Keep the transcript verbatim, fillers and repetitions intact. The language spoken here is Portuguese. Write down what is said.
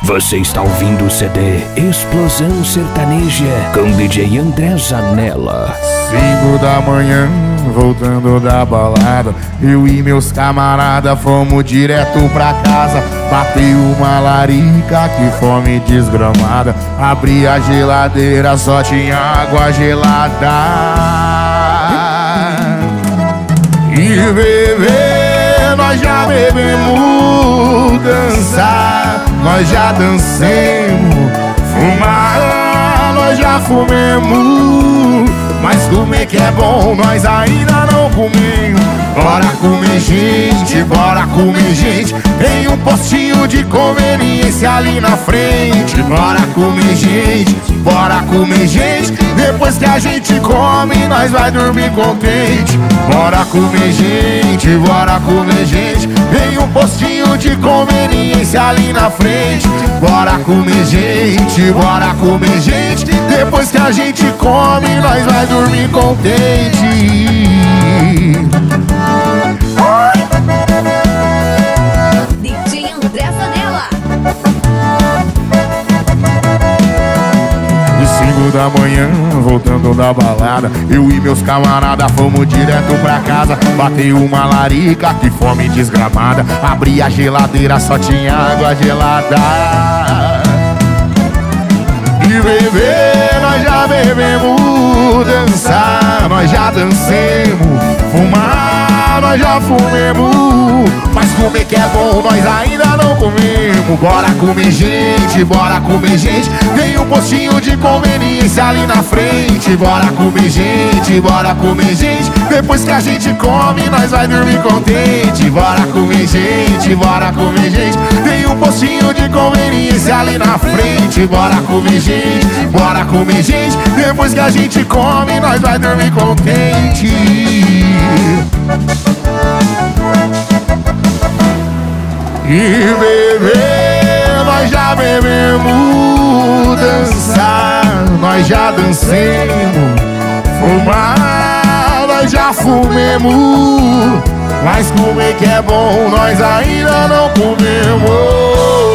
Você está ouvindo o C D Explosão Sertaneja com D J André Zanella. Cinco da manhã, voltando da balada, eu e meus camaradas fomos direto pra casa. Bateu uma larica, que fome desgramada. Abri a geladeira, só tinha água gelada. E beber, nós já bebemos. Dançar, nós já dancemos. Fumar, nós já fumemos. Mas comer que é bom, nós ainda não comemos. Bora comer, gente, bora comer, gente. Tem um postinho de conveniência ali na frente. Bora comer, gente, bora comer, gente. Depois que a gente come, nós vai dormir contente. Bora comer, gente, bora comer, gente. Tem um postinho de conveniência ali na frente. Bora comer, gente, bora comer, gente. Depois que a gente come, nós vai dormir contente. D J André Zanella. De cinco da manhã, voltando da balada, eu e meus camaradas fomos direto pra casa. Bateu uma larica, que fome desgramada. Abri a geladeira, só tinha água gelada. E beber, nós já bebemos. Dançar, nós já dancemos. Fumar, nós já fumemos. Mas comer que é bom, nós ainda não comemos. Bora comer, gente, bora comer, gente. Tem um postinho de conveniência ali na frente. Bora comer, gente, bora comer, gente. Depois que a gente come, nós vai dormir contente. Bora comer, gente, bora comer, gente. Tem um postinho de conveniência ali na frente. Bora comer, gente, bora comer, gente. Depois que a gente come, nós vai dormir contente. E beber, nós já bebemos. Dançar, nós já dancemos. Fumar, nós já fumemos. Mas comer que é bom, nós ainda não comemos.